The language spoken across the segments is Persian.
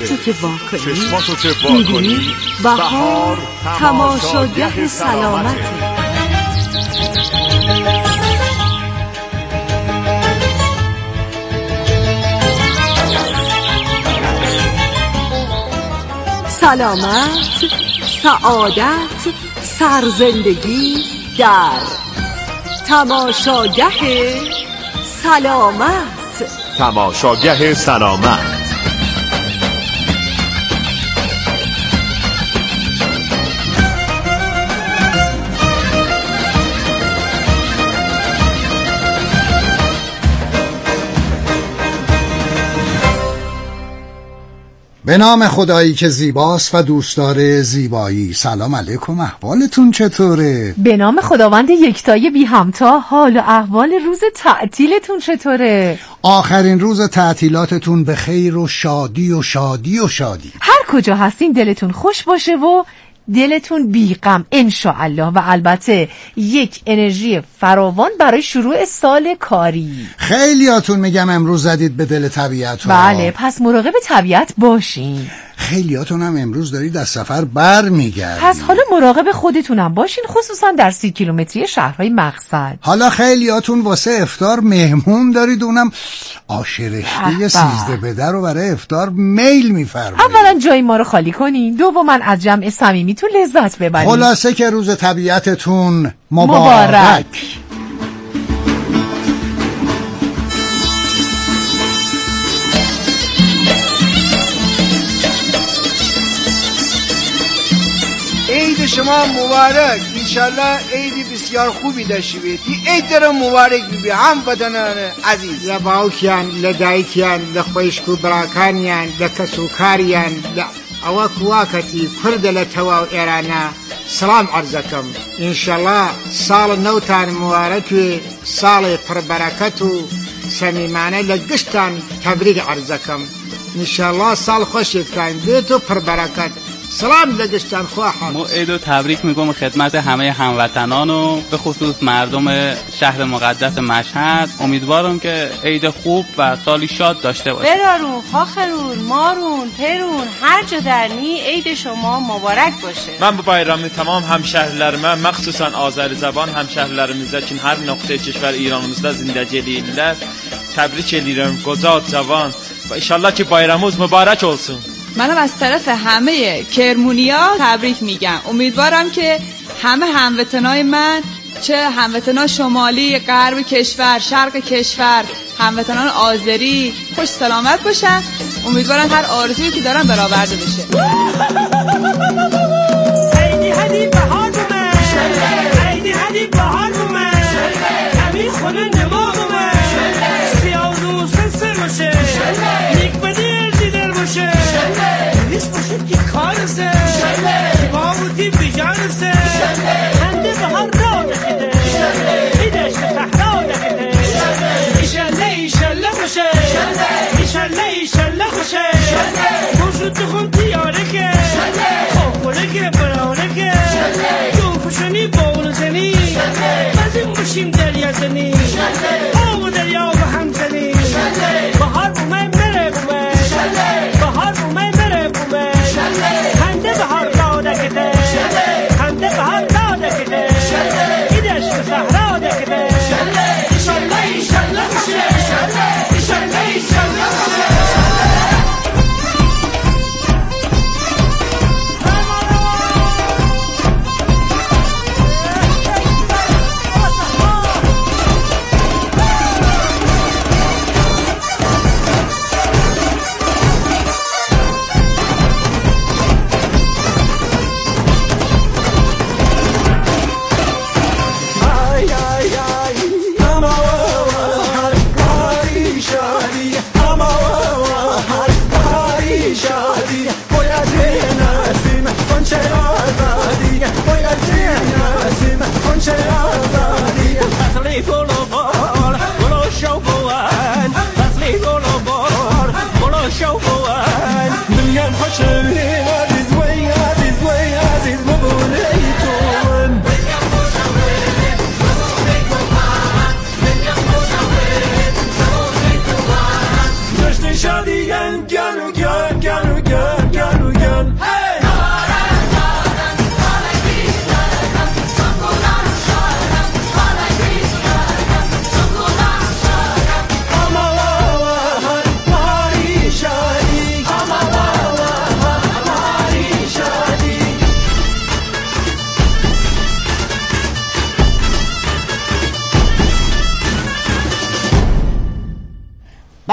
چه که واکنی چشماتو چه واکنی بهار تماشاگه سلامته. سلامت، سعادت، سرزندگی در تماشاگه سلامت. تماشاگه سلامت. به نام خدایی که زیباست و دوست داره زیبایی. سلام علیکم، احوالتون چطوره؟ به نام خداوند یکتای بی همتا، حال و احوال روز تعطیلتون چطوره؟ آخرین روز تعطیلاتتون به خیر و شادی و شادی و شادی. هر کجا هستین دلتون خوش باشه و دلتون بی غم انشاءالله، و البته یک انرژی فراوان برای شروع سال کاری. خیلیاتون میگم امروز زدید به دل طبیعت. بله، پس مراقب طبیعت باشین. خیلیاتون هم امروز دارید از سفر بر میگردید، پس حالا مراقب خودتونم باشین، خصوصا در 30 کیلومتری شهرهای مقصد. حالا خیلیاتون واسه افطار مهمون دارید، اونم آشرشته 13 بده رو برای افطار میل میفرمایید. اولا جای ما رو خالی کنین، دوما از جمع صمیمیتون لذت ببرین. خلاصه که روز طبیعتتون مبارک. عید شما مبارک، انشالله عید بسیار خوبی داشته باشید. عید در مبارک بی هموطنان عزیز، لباوکیان، لدایکیان، لخویشکو براکانیان، لکسوکاریان، ئەوە کواکەتی کوردە لە تەواو ئێرانە سلام عەرزەکەم. ئینشەڵا ساڵ نەوتان مبارەکوێ، ساڵی پڕبەرەکەت و سەمیمانە لە گشتان تەبریک عەرزەکەم. ئینشەڵا ساڵ خۆشێکتان بێت و پڕبەرەکەت. سلام لگشتن خواهد. ما عید و تبریک میگم خدمت همه هموطنان و به خصوص مردم شهر مقدس مشهد. امیدوارم که عید خوب و سالی شاد داشته باشید. برارون، خاخرون، مارون، پرون، هر جا درنی عید شما مبارک باشه. من bu bayramı tamam həmşəhrilərimə, məxsusən Azəri-Zəban həmşəhrilərimizdə ki, hər nöqtəyə kişvər İranımızda zindəci eləyirlər. Təbrik edirəm qoca cavan və inşallah ki bayramımız mübarək olsun. منم از طرف همه کرمونیا تبریک میگم. امیدوارم که همه هموطنای من، چه هموطنان شمالی، غرب کشور، شرق کشور، هموطنان آذری خوش سلامت باشن. امیدوارم هر آرزویی که دارن برآورده بشه. عیدی هدی بهار بومه، عیدی هدی بهار بومه، همین خونه نما بومه، سیاه و سنسر باشه، یک بدی دیدر باشه، نیست باشه که کارسه، که با بودی بیجانسه، هنده بهار را دکده، ایدش صحرا دکده، ایشالله ایشالله خوشه، ایشالله ایشالله خوشه، موجود خون تیاره که، خوره که براره که، جوفشونی بول زنی، بزیم باشیم دریا زنی، آب و دریا با هم زنی، بهار بومه مره بومه، بهار بومه مره بومه، هنده بهار را دکده، هنده بهار را دکده، ایدش به صحرا دکده، ایشالله ایشالله خوشه، ایشالله ایشالله خوشه.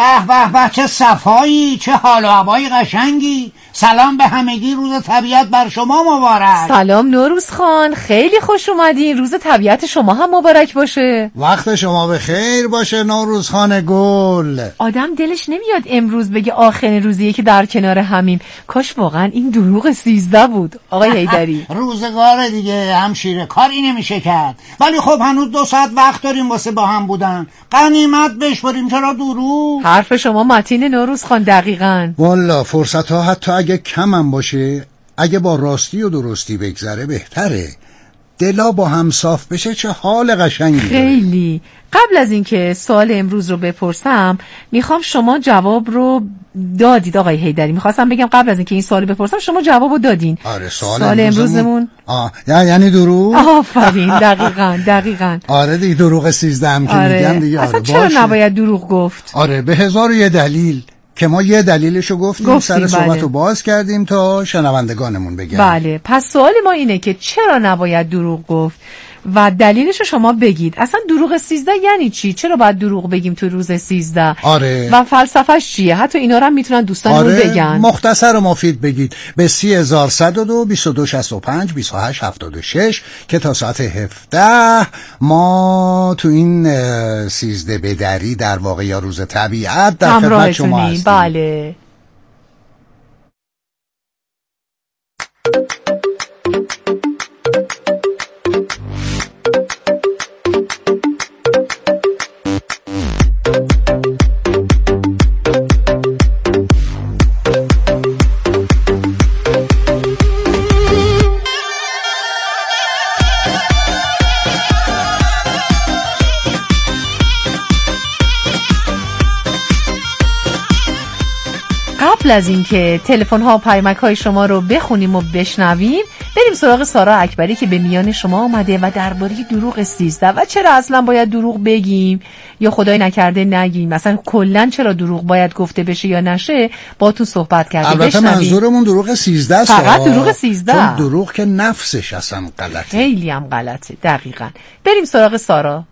به به به، چه صفایی، چه حال و هوای قشنگی. سلام به همگی، روز طبیعت بر شما مبارک. سلام نوروز خان، خیلی خوش اومدین. روز طبیعت شما هم مبارک باشه. وقت شما به خیر باشه نوروز خان گل. آدم دلش نمیاد امروز بگه آخرین روزیه که در کنار همیم. کاش واقعا این دروغ 13 بود آقای حیدری. روزگار دیگه همشیره، کاری نمیشه کرد. ولی خب هنوز 2 ساعت وقت داریم واسه با هم بودن. غنیمت بشوریم، چرا دروغ؟ حرف شما متین نوروز خان، دقیقاً. والا فرصت ها حتی اگه کم هم باشه، اگه با راستی و درستی بگذره بهتره. دلا با هم صاف بشه چه حال قشنگی داره. خیلی. قبل از اینکه سوال امروز رو بپرسم، میخوام شما جواب رو دادید آقای حیدری. میخواستم بگم قبل از اینکه این سوال بپرسم شما جواب رو دادین. آره سوال امروزمون یعنی دروغ. آفرین، دقیقاً. آره دیگه، دروغ 13 هم که میگن دیگه. اصلا چرا نباید دروغ گفت؟ آره به 1001 دلیل که ما یه دلیلشو گفتیم سر صحبت رو باز کردیم تا شنوندگانمون بگن. بله، پس سوال ما اینه که چرا نباید دروغ گفت و دلیلشو شما بگید. اصلا دروغ 13 یعنی چی؟ چرا باید دروغ بگیم تو روز 13؟ آره. و فلسفه‌اش چیه؟ حتی اینا رو هم میتونن دوستانمون بگن. مختصر و مفید بگید به 30102 2265 2876 که تا ساعت 17 ما تو این 13 بدری در واقع یا روز طبیعت در خدمت شما هستیم. بله. قبل از اینکه تلفن ها و پیامک های شما رو بخونیم و بشنویم، بریم سراغ سارا اکبری که به میان شما اومده و درباره دروغ 13 و چرا اصلا باید دروغ بگیم یا خدای نکرده نگیم، مثلا کلا چرا دروغ باید گفته بشه یا نشه، با تو صحبت کردیم. البته منظورمون دروغ 13 است، فقط دروغ 13، چون دروغ که نفسش اصلا غلطه، خیلی هم غلطه. دقیقاً. بریم سراغ سارا.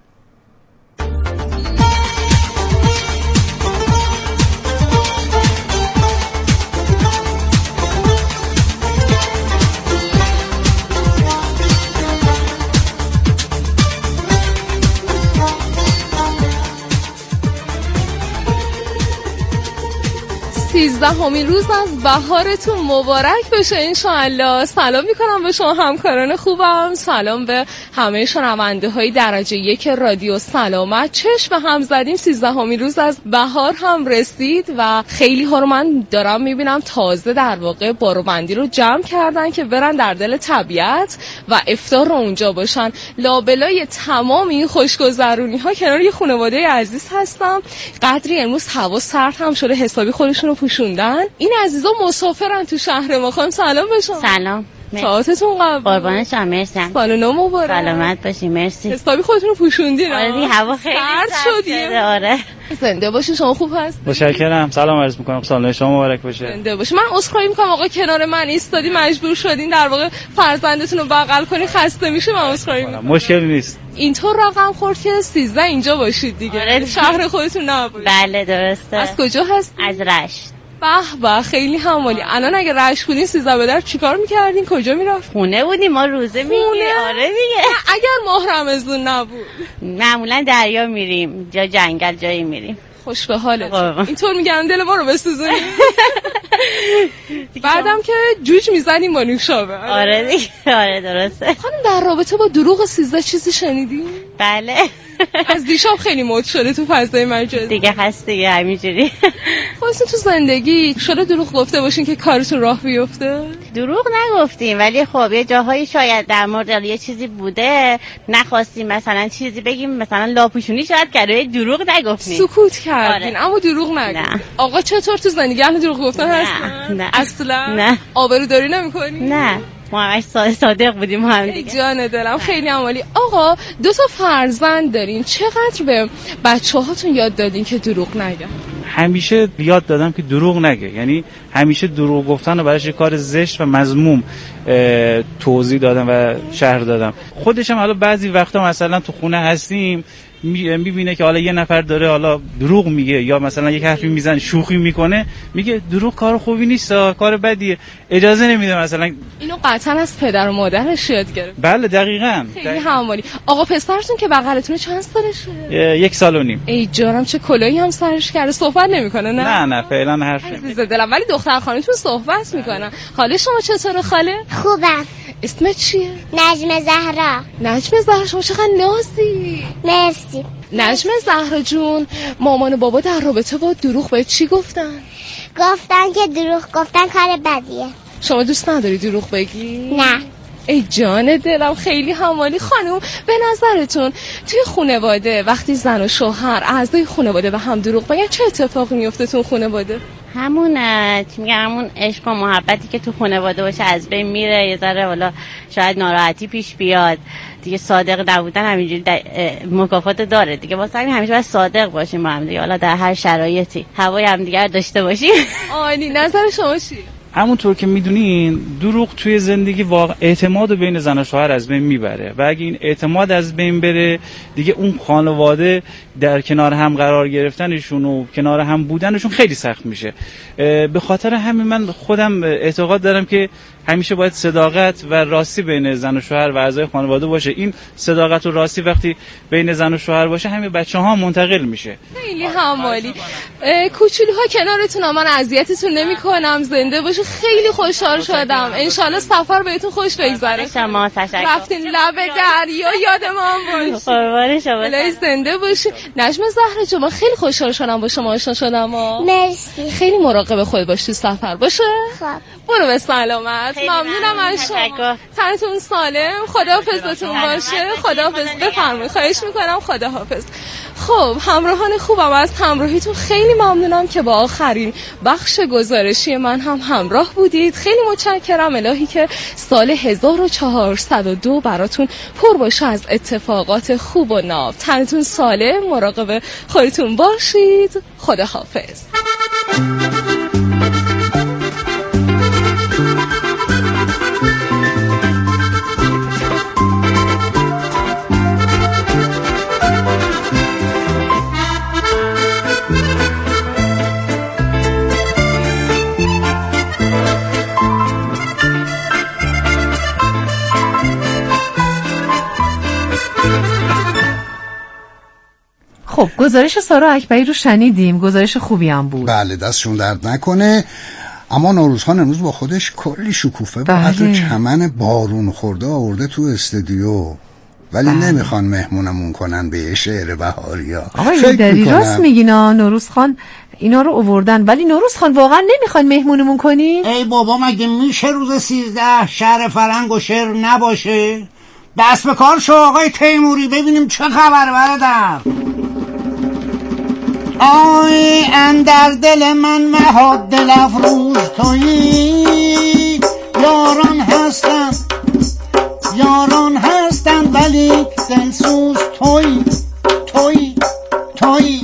سیزدهمین روز از بهارتون مبارک بشه انشاءالله. سلام میکنم به شما همکاران خوبم، سلام به همه شنونده های درجه 1 رادیو سلامت. چشم هم زدیم 13مین روز از بهار هم رسید و خیلی ها رو من دارم میبینم تازه در واقع باروبندی رو جمع کردن که برن در دل طبیعت و افطار رو اونجا باشن. لابلای تمام این خوشگذرونی ها کنار یه خانواده عزیز هستم. قدری امروز هوا سرد هم شده، حسابی خودشون رو پوشوندن. این عزیزا مسافرن تو شهر ما. خانم سلام به شما. سلام. ساعتتون قبل. قربان شما، مرسی. سال نو مبارک. سلامت باشی، مرسی. حسابی خودتون رو پوشوندین. آره دیگه، هوا خیلی سرد شده. آره. زنده باشی، شما خوب هست؟ متشکرم. سلام عرض می‌کنم. سال نو شما مبارک باشه. زنده باشی. من عذرخواهی می‌کنم آقا کنار من ایستادی، مجبور شدین در واقع فرزندتون رو بغل کنی، خسته میشه. من عذرخواهی می‌کنم. مشکلی نیست. اینطور رقم خورد که 13 اینجا باشید دیگه. آره. شهر خودتون نباشید. بله درسته. از کجا هست؟ از رشت. به خیلی همالی. الان اگه رشت بودین 13 بدر چیکار میکردین؟ کجا میرفت؟ خونه بودیم ما، روزه میگیم. آره دیگه. اگر ماه رمضان نبود معمولا دریا میریم، جا جنگل جایی میریم. خوش به حالت. اینطور میگن دل ما رو بسوزونی. بعدم که جوج میزنیم با نوشابه. آره دیگه. آره درسته. خانم در رابطه با دروغ 13 چیزی شنیدی؟ بله. از دیشب خیلی مد شده تو فضای مجازی. دیگه هست دیگه همینجوری. خودتون تو زندگی شده دروغ گفته باشین که کارتون راه بیفته؟ دروغ نگفتیم، ولی خب یه جاهایی شاید در مورد یه چیزی بوده نخواستیم مثلا چیزی بگیم، مثلا لاپوشونی شاید کرده، دروغ نگفتیم، سکوت کردین. آره. اما دروغ نگفتین. آقا چطور تو زندگی اهل دروغ گفتن هستن؟ نه. اصلا؟ نه. آبروداری نمی‌کنی؟ نه. ما همش صادق بودیم هم دیگه. جان دلم خیلی عمالی. آقا 2 فرزند دارین، چقدر به بچه‌هاتون یاد دادین که دروغ نگن؟ همیشه یاد دادم که دروغ نگه، یعنی همیشه دروغ گفتن رو برایش کار زشت و مذموم توضیح دادم و شرح دادم. خودشم حالا بعضی وقتا مثلا تو خونه هستیم میبینه که حالا یه نفر داره حالا دروغ میگه یا مثلا یک حرفی میزنه شوخی میکنه، میگه دروغ کار خوبی نیست، کار بدیه، اجازه نمیده مثلا. اینو قطعا از پدر و مادرش یاد گرفت. بله دقیقاً. خیلی حوالی. آقا پسرتون که بغلتونه چند سالشه؟ 1 سال و نیم. ای جانم چه کلاهی هم سرش کرده، صحبت نمیکنه؟ نه فعلا حرف عزیز دلم، ولی دختر خالتون صحبت میکنن. خاله شما چطوره خاله؟ خوبم. اسمت چیه؟ نجم زهرا. نجم زهرا، شما چقدر نازی. مرسی. نجم زهرا جون، مامان و بابا در رابطه با دروغ به چی گفتن؟ گفتن که دروغ گفتن کار بدیه. شما دوست نداری دروغ بگی؟ نه. ای جان دلم، خیلی حوالی. خانم به نظرتون توی خانواده وقتی زن و شوهر اعضای خانواده به هم دروغ بگن چه اتفاقی میفته تو خانواده؟ همون عشق و محبتی که تو خانواده باشه از بین میره، یه ذره حالا شاید ناراحتی پیش بیاد دیگه. صادق نبودن همینجوری مکافات داره دیگه، واسه همین همیشه باید صادق باشیم با هم دیگه، حالا در هر شرایطی هوای همدیگه رو داشته باشیم. عالی. نظر شما چیه؟ همونطور که میدونین دروغ توی زندگی اعتماد بین زن و شوهر از بین میبره و اگه این اعتماد از بین بره دیگه اون خانواده در کنار هم قرار گرفتنشون و کنار هم بودنشون خیلی سخت میشه. به خاطر همین من خودم اعتقاد دارم که همیشه باید صداقت و راستی بین زن و شوهر و اعضای خانواده باشه. این صداقت و راستی وقتی بین زن و شوهر باشه همین بچه‌ها منتقل میشه. خیلی حوالی. کوچولوها کنارتون، من اذیتتون نمیکنم. زنده باشه. خیلی خوشحال شدم. انشالله سفر بهتون خوش بگذره. شما تشکر. رفتین لب دریا یادمان باشه. قربان شما. الهی زنده باشی. نجم زهرا جون، من خیلی خوشحال شدم با شما آشنا شدم. مرسی. خیلی مراقب خود باش تو سفر باشه. خب. برو به سلامت. ممنونم از شما. تنتون سالم. خداحافظتون باشه. خداحافظ. بفرمایید. خواهش میکنم. خداحافظ. خب همراهان خوبم، از همراهیتون خیلی ممنونم که با آخرین بخش گزارشی من هم همراه بودید. خیلی متشکرم. الهی که سال 1402 براتون پر باشه از اتفاقات خوب و ناب. تنتون سالم، مراقب خودتون باشید. خداحافظ. خب گزارش سارا اکبری رو شنیدیم، گزارش خوبی هم بود. بله دستشون درد نکنه. اما نوروزخان امروز با خودش کلی شکوفه با حتی چمن بارون خورده آورده تو استودیو، ولی نمیخوان مهمونمون کنن به شعر بهاریا. آقای دری راست میگینا، نوروزخان اینا رو آوردن، ولی نوروزخان واقعا نمیخوان مهمونمون کنین؟ ای بابا مگه میشه روز 13 شهر فرنگ و شعر نباشه؟ دست به کار شو آقای تیموری، ببینیم چه خبر برادر. آی اندر دل من مهاد دل افروز تویی، یاران هستن ولی دلسوز تویی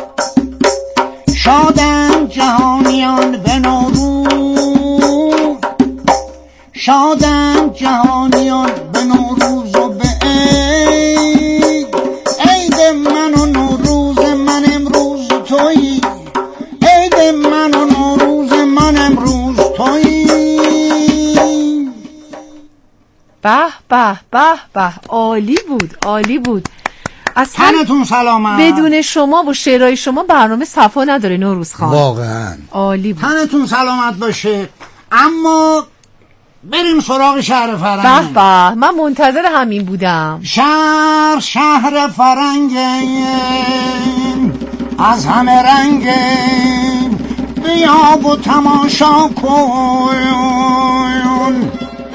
شادن جهانیان به نوروز، شادن جهانیان به نوروز و به عید من و نوروز من امروز تویی، عید من و نوروز من امروز تویی. به به به به، عالی بود عالی بود. اصلا تنتون سلامت. بدون شما و شعرهای شما برنامه صفا نداره نوروزخان. واقعا عالی بود. تنتون سلامت باشه. اما بریم سراغ شهر فرنگ. به به، من منتظر همین بودم. شهر فرنگ از همه رنگ، بیا و تماشا کن.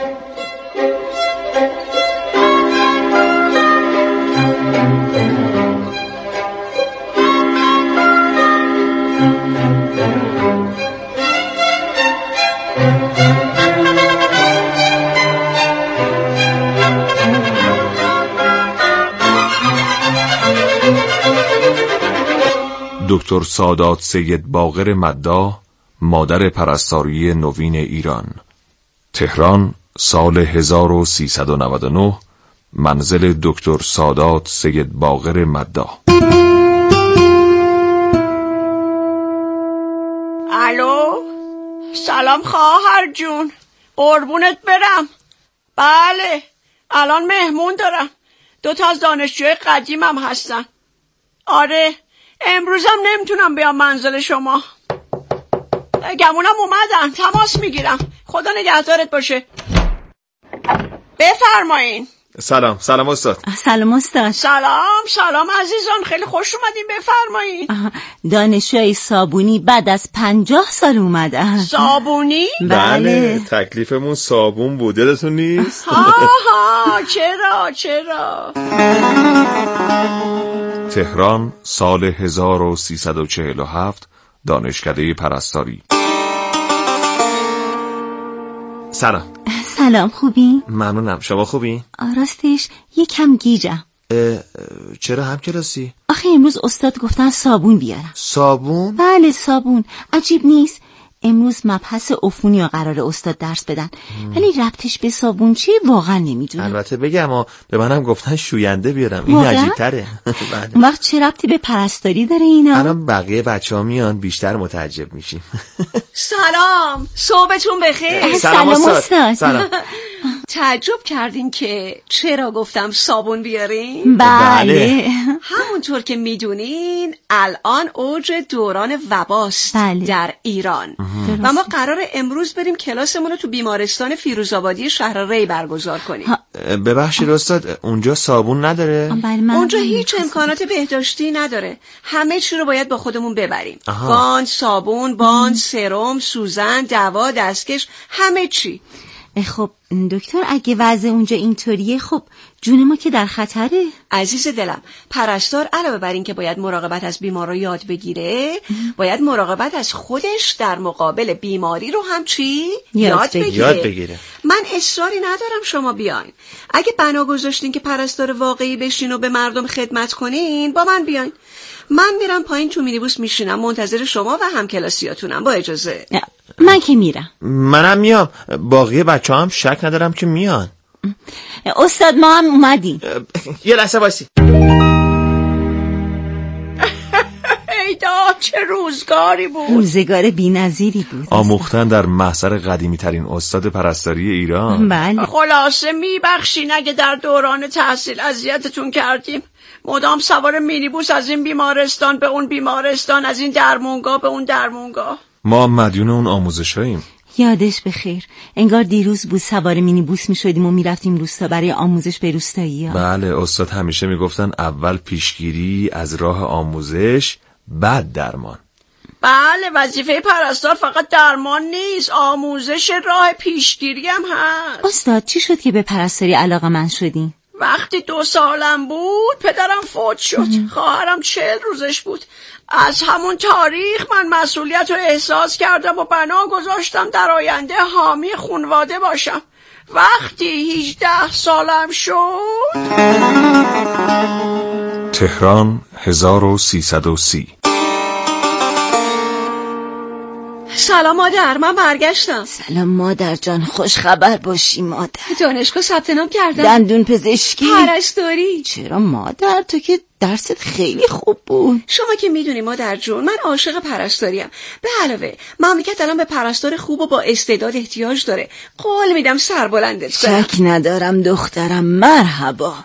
دکتر سادات سید باقر مداح، مادر پرستاری نوین ایران. تهران، سال 1399، منزل دکتر سادات سید باقر مداح. الو، سلام خواهر جون، قربونت برم. بله، الان مهمون دارم. 2 از دانشجوی قدیمم هستن. آره، امروزم نمیتونم بیام منزل شما. گمونم اومدن، تماس میگیرم. خدا نگهدارت باشه. بفرمایین. سلام استاد. سلام استاد. سلام عزیزان، خیلی خوش اومدین. بفرمایین. دانشجوی صابونی بعد از 50 سال اومدن. صابونی؟ بله، تکلیفمون صابون بود، یادتون نیست؟ ها چرا تهران سال 1347 دانشکده پرستاری. سلام، خوبی؟ ممنونم، شما خوبی؟ راستش یکم گیجم. چرا همکلاسی؟ آخه امروز استاد گفتن صابون بیارم. صابون؟ بله صابون. عجیب نیست؟ امروز مبحث عفونی رو قرار استاد درس بدن، ولی ربطش به صابون چیه واقعا نمیدونم. البته بگم به منم گفتن شوینده بیارم، این عجیب تره. اون وقت چه ربطی به پرستاری داره اینا؟ الان بقیه بچه ها میان بیشتر متعجب میشیم. سلام، صبحتون بخیر. سلام استاد. سلام. تعجب کردین که چرا گفتم صابون بیارین؟ بله. همونطور که میدونین الان اوج دوران وباست در ایران و ما قرار امروز بریم کلاسمون رو تو بیمارستان فیروزآبادی شهر ری برگزار کنیم. ببخشید استاد، اونجا صابون نداره؟ اونجا هیچ امکانات بهداشتی نداره. همه چی رو باید با خودمون ببریم. باند، صابون، باند، سرم، سوزن، دوا، دستکش، همه چی. خب دکتر، اگه وضع اونجا اینطوریه خب جون ما که در خطره. عزیز دلم، پرستار علاوه بر این که باید مراقبت از بیمار رو یاد بگیره، باید مراقبت از خودش در مقابل بیماری رو هم یاد بگیره. من اصراری ندارم شما بیاین. اگه بنا گذاشتین که پرستار واقعی بشین و به مردم خدمت کنین، با من بیاین. من میرم پایین تو مینیبوس میشینم منتظر شما و همکلاسیاتونم. با اجازه. من که میرم. منم میام. باقی بچه هم شک ندارم که میان. استاد ما هم اومدیم. یه لحظه وایسی. ایدا چه روزگاری بود. روزگار بی‌نظیری بود. آموختن در محضر قدیمی ترین استاد پرستاری ایران. بله. خلاصه میبخشین اگه در دوران تحصیل اذیتتون کردیم. مدام سوار مینیبوس از این بیمارستان به اون بیمارستان، از این درمونگاه به اون درمونگاه. ما مدیون اون آموزشاییم. یادش بخیر، انگار دیروز بود سوار مینیبوس میشدیم و میرفتیم روستا برای آموزش به روستایی‌ها. بله، استاد همیشه میگفتن اول پیشگیری از راه آموزش، بعد درمان. بله، وظیفه پرستار فقط درمان نیست، آموزش راه پیشگیری هم هست. استاد چی شد که به پرستاری علاقه‌مند شدین؟ وقتی 2 سالم بود پدرم فوت شد. خواهرم 40 روزش بود. از همون تاریخ من مسئولیت رو احساس کردم و بنا گذاشتم در آینده حامی خانواده باشم. وقتی 18 سالم شد. تهران 1330. سلام مادر، من برگشتم. سلام مادر جان، خوش خبر باشی مادر. دانشگاه ثبت نام کردم. دندون پزشکی. پرستاری. چرا مادر، تو که درست خیلی خوب بود. شما که میدونی مادر جون، من عاشق پرستاریم. به علاوه مملکت الان به پرستار خوب و با استعداد احتیاج داره. قول میدم سربلندت کنم. شک ندارم دخترم، مرحبا.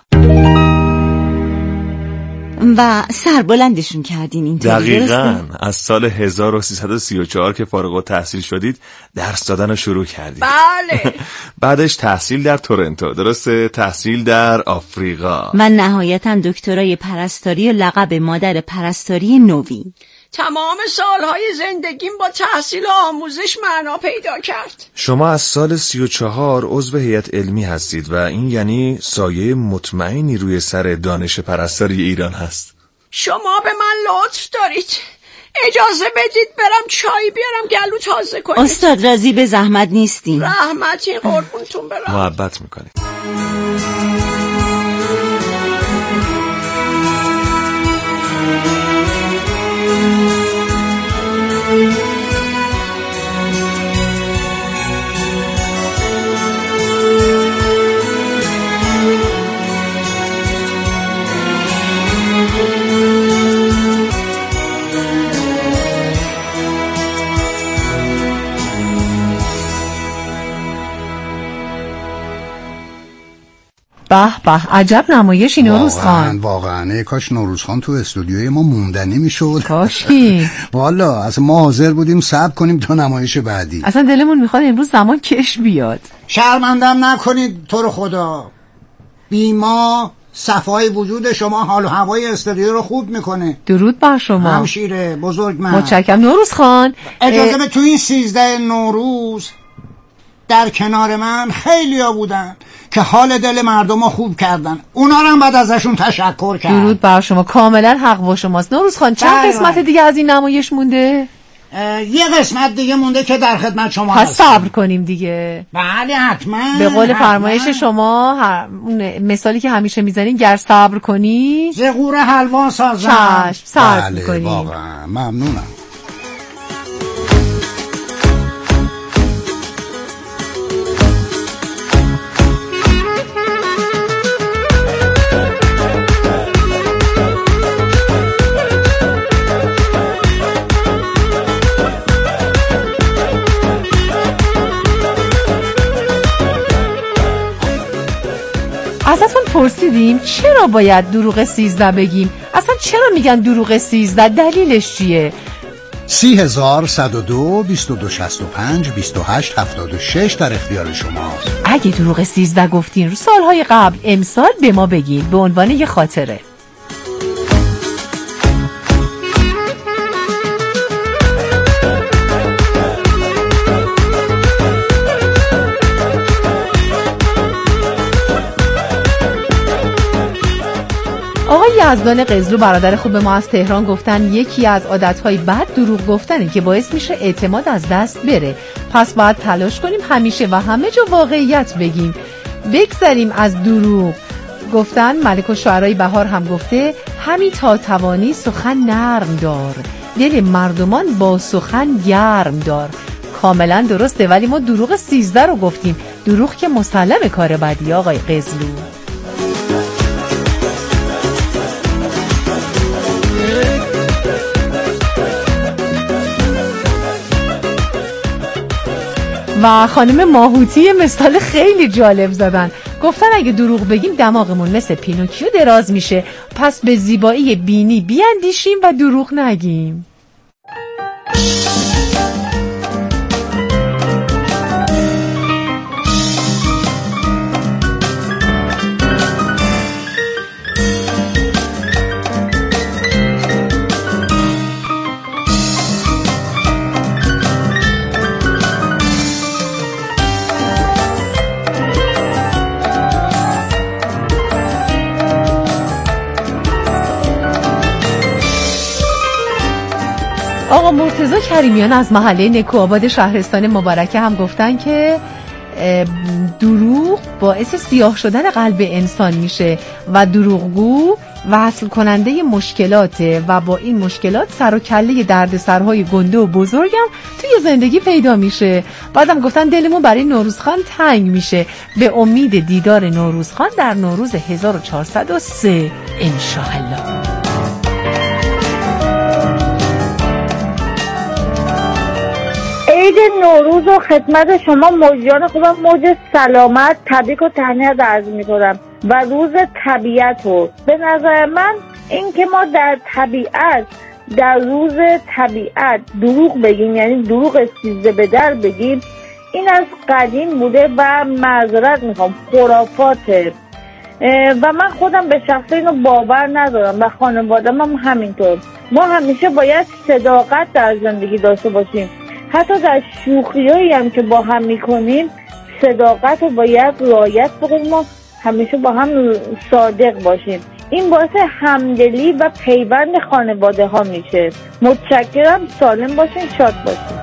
و سربلندشون کردین اینطوری. دقیقاً. از سال 1334 که فارغ التحصیل شدید درس دادن رو شروع کردید. بله. بعدش تحصیل در تورنتو، درسته؟ تحصیل در آفریقا. من نهایتاً دکترای پرستاری و لقب مادر پرستاری نوی. تمام سالهای زندگیم با تحصیل و آموزش معنا پیدا کرد. شما از سال 34 عضو هیئت علمی هستید و این یعنی سایه مطمئنی روی سر دانش پرستاری ایران هست. شما به من لطف دارید. اجازه بدید برم چای بیارم گلو تازه کنید. استاد راضی به زحمت نیستین؟ رحمتی، قربونتون برم. محبت میکنید. به به، عجب نمایشی نوروز خان. واقعا کاش نوروز خان تو استودیوی ما موندنی میشد. کاشکی. والا اصلا ما حاضر بودیم صبر کنیم تا نمایش بعدی. اصلا دلمون میخواد امروز زمان کش بیاد. شرمندم نکنید تو رو خدا. بیما صفای وجود شما حال و هوای استودیو رو خوب میکنه. درود بر شما همشیره بزرگ من. متشکرم نوروز خان. اجازه به تو این 13 نوروز در کنار من خیلیا بودن که حال دل مردم رو خوب کردن، اونا رو هم بعد ازشون تشکر کرد. درود بر شما، کاملا حق با شماست نوروز خان. چند قسمت دیگه از این نمایش مونده؟ یه قسمت دیگه مونده که در خدمت شما پس صبر کنیم دیگه. بله حتما. به قول فرمایش شما اون مثالی که همیشه میزنین، گر صبر کنی زغور حلوا سازم. چشم صبر کنیم. واقعا ممنونم. ازتون پرسیدیم چرا باید دروغ 13 بگیم؟ اصلا چرا میگن دروغ 13؟ دلیلش چیه؟ 3102 2265 2876 در اختیار شماست. اگه دروغ 13 گفتین رو سالهای قبل، امسال به ما بگین به عنوان یه خاطره. آقای یزدان قزلو برادر خوب ما از تهران گفتن یکی از عادتهای بد دروغ گفتنه که باعث میشه اعتماد از دست بره. پس باید تلاش کنیم همیشه و همه جا واقعیت بگیم، بگذریم از دروغ گفتن. ملک الشعرای بهار هم گفته همین تا توانی سخن نرم دار، دل مردمان با سخن گرم دار. کاملا درسته، ولی ما دروغ 13 رو گفتیم، دروغ که مسلم کار بدی. آقای قزلو و خانم ماهوتی مثال خیلی جالب زدن، گفتن اگه دروغ بگیم دماغمون مثل پینوکیو دراز میشه، پس به زیبایی بینی بیاندیشیم و دروغ نگیم. آقا مرتضی کریمیان از محله نکوآباد شهرستان مبارکه هم گفتن که دروغ باعث سیاه شدن قلب انسان میشه و دروغگو وصل کننده مشکلاته و با این مشکلات سر و کله دردسرهای گنده و بزرگم توی زندگی پیدا میشه. بعدم گفتن دلمون برای نوروزخان تنگ میشه، به امید دیدار نوروزخان در نوروز 1403 انشاءالله. عید نوروز و خدمت شما موجیان خوبم موج سلامت تبریک و تهنیت عرض میکنم و روز طبیعت رو. به نظر من این که ما در روز طبیعت دروغ بگیم، یعنی دروغ 13 به در بگیم، این از قدیم بوده و معذرت میخوام خرافاته و من خودم به شخصه اینو باور ندارم و خانواده‌م هم همینطور. ما همیشه باید صداقت در زندگی داشته باشیم، حتی در شوخیایی هم که با هم میکنیم صداقت رو باید رعایت بکنیم و همیشه با هم صادق باشیم. این باعث همدلی و پیوند خانواده ها میشه. متشکرم، سالم باشین، شاد باشین.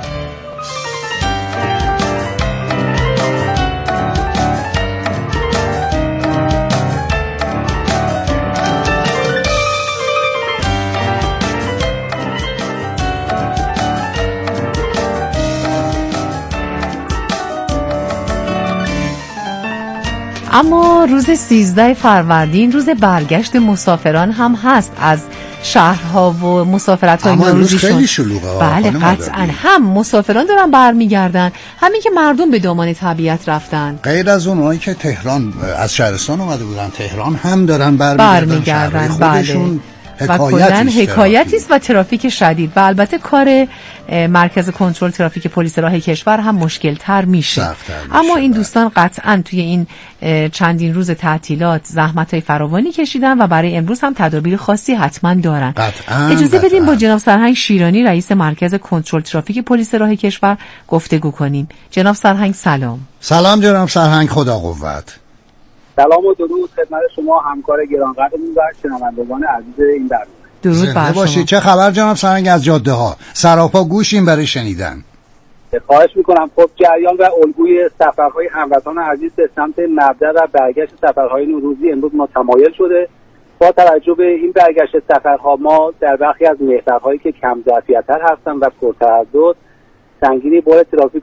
اما روز 13 فروردین روز برگشت مسافران هم هست از شهرها و مسافرت‌های اما امروز نوروزیشون خیلی شلوغه. بله قطعا هم مسافران دارن برمیگردن، همین که مردم به دامان طبیعت رفتن. غیر از اونایی که تهران از شهرستان اومده بودن تهران هم دارن برمیگردن. بله. و کلاً حکایتی است و ترافیک شدید و البته کار مرکز کنترل ترافیک پلیس راه کشور هم مشکل تر میشه. اما این دوستان قطعاً توی این چندین روز تعطیلات زحمت‌های فراوانی کشیدن و برای امروز هم تدابیر خاصی حتما دارن. اجازه بدیم با جناب سرهنگ شیرانی رئیس مرکز کنترل ترافیک پلیس راه کشور گفتگو کنیم. جناب سرهنگ سلام. سلام جناب سرهنگ، خدا قوت. سلام و درود خدمت شما همکار گرانقدرمون و شنوندگان عزیز این برنامه. درود بر شما. چه خبر جناب سرهنگ از جاده ها؟ سراپا گوشیم برای شنیدن. خواهش میکنم. خب جریان و الگوی سفرهای هموطنان عزیز به سمت مبدأ و برگشت سفرهای نوروزی امروز ما تمایل شده. با توجه به این برگشت سفرها ما در برخی از محورهایی که کم ظرفیت‌تر هستن و پرتردد سنگینی بار ترافیک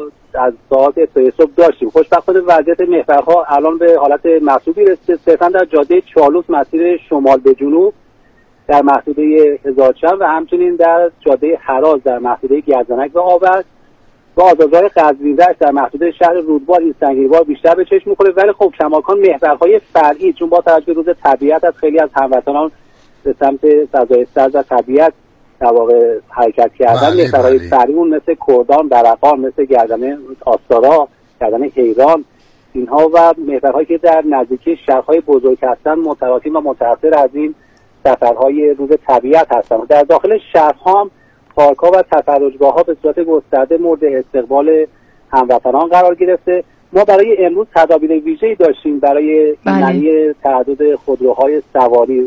از ساعت ابتدای صبح داشتیم. خوشبختانه وضعیت محورها الان به حالت مطلوبی رسیده. صرفا در جاده چالوس مسیر شمال به جنوب در محدوده هزارچند و همچنین در جاده هراز در محدوده گرزنک و آورد و آزادراه قزوین‌رشت در محدوده شهر رودبار این سنگینی‌بار بیشتر به چشم می‌خوره. ولی خب کماکان محورهای فرعی چون با توجه به روز طبیعت از خیلی از هموطنان به سمت فضای سرد و طبیعت در واقع حرکت کردن، محورهای فرعیمون مثل کردان، برقان، مثل گردنه آستارا، گردنه حیران اینها و محورهایی که در نزدیکی شهرهای بزرگ هستن متلاطم و متأثر از این سفرهای روز طبیعت هستن. در داخل شهرها هم پارک‌ها و تفرجگاه‌ها به صورت گسترده مورد استقبال هموطنان قرار گرفته. ما برای امروز تدابیر ویژه‌ای داشتیم برای معنی تعدد خودروهای سواری.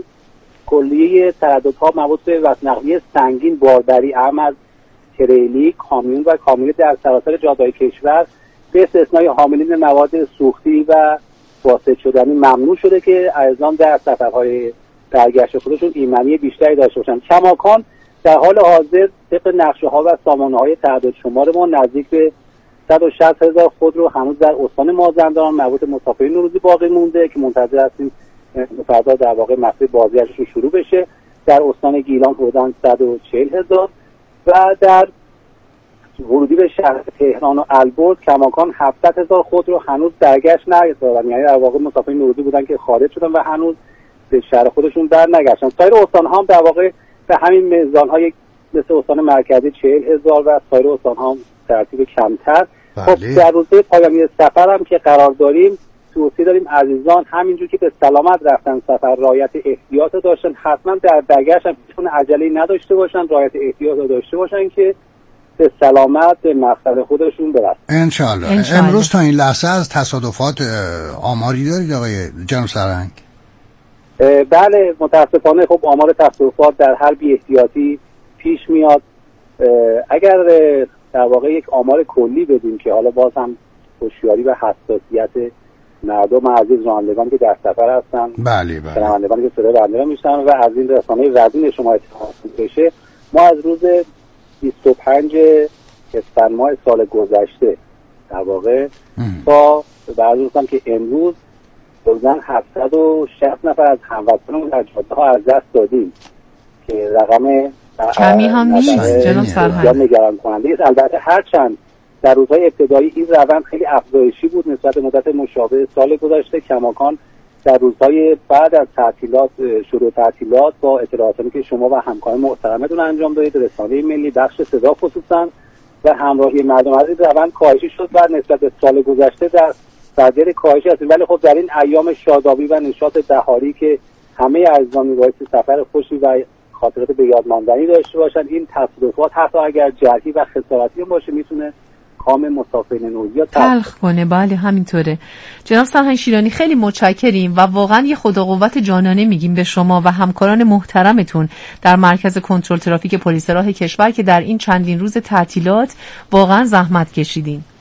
کلیه ترددها مربوط به وسنقلی سنگین بارداری اهم از تریلی، کامیون و کامیون در سراسر جاده‌های کشور به استثنای حاملین مواد سوختی و فاسد شدنی ممنوع شده که عزیزان در سفرهای برگشت خودشون ایمنی بیشتری داشته باشن. کماکان در حال حاضر طبق نقشه‌ها و سامانه‌های تعداد شمار ما نزدیک به 160,000 خودرو هنوز در استان مازندران مربوط مسافرین نوروزی باقی مونده که منتظر هستیم فردا در واقع مسیر بازگشتشون شروع بشه. در استان گیلان حدوداً 140,000 و در ورودی به شهر تهران و البرز کماکان 700,000 خودرو هنوز برگشت نکردن، یعنی در واقع مسافرین نوروزی بودن که خارج شدن و هنوز به شهر خودشون بر نگشتن. سایر استان‌ها هم در واقع به همین میزان‌های مثل استان مرکزی 40,000 و سایر استان‌ها هم ترتیب کمتر. خب در روزهای پایانی سفر هم که قرار داریم توصیه داریم عزیزان همینجور که به سلامت رفتن سفر رعایت احتیاط داشتن، حتما در برگشت هم چون عجله نداشته باشن، رعایت احتیاط داشته باشن که به سلامت به مقصد خودشون برسن انشالله. امروز تا این لحظه از تصادفات آماری دارید آقای جناب سرهنگ؟ بله متاسفانه خب آمار تصادفات در هر بی احتیاطی پیش میاد. اگر در واقع یک آمار کلی بدیم که حالا باز هم هوشیاری و حساسیت مردم عزیز رانندگان که در سفر هستن، رانندگان که صدای بنده را میشنن و از این رسانه رزین شما اطلاع بشه، ما از روز 25 اسفند ماه سال گذشته در واقع تا بعد روزم که امروز حدوداً 760 نفر از هموطنان در جاده‌ها از دست دادیم که رقم کمی هم نیست جناب سرهنگ. نگران کننده است. البته هرچند در روزهای ابتدایی این روند خیلی افزایشی بود نسبت به مدت مشابه سال گذشته، کماکان در روزهای بعد از تعطیلات شروع تعطیلات با اطلاعاتی که شما و همکاران محترمتون انجام دادید، رسانه ملی، بخش صدا خصوصا و همراهی مردم عزیز، روند کاهشی شد و نسبت به سال گذشته در صدر کاهشی هستیم. ولی خب در این ایام شادابی و نشاط بهاری که همه عزیزان میبایستی سفر خوشی و خاطرات به یاد ماندنی داشته باشن، این تصادفات حتی اگر جرحی و خسارتی هم باشه میتونه کام مسافرین نوروزی تلخ کنه. بله همینطوره. جناب سرهنگ شیرانی خیلی متشکریم و واقعا یه خدا قوت جانانه میگیم به شما و همکاران محترمتون در مرکز کنترل ترافیک پلیس راه کشور که در این چندین روز تعطیلات واقعا زحمت کشیدین.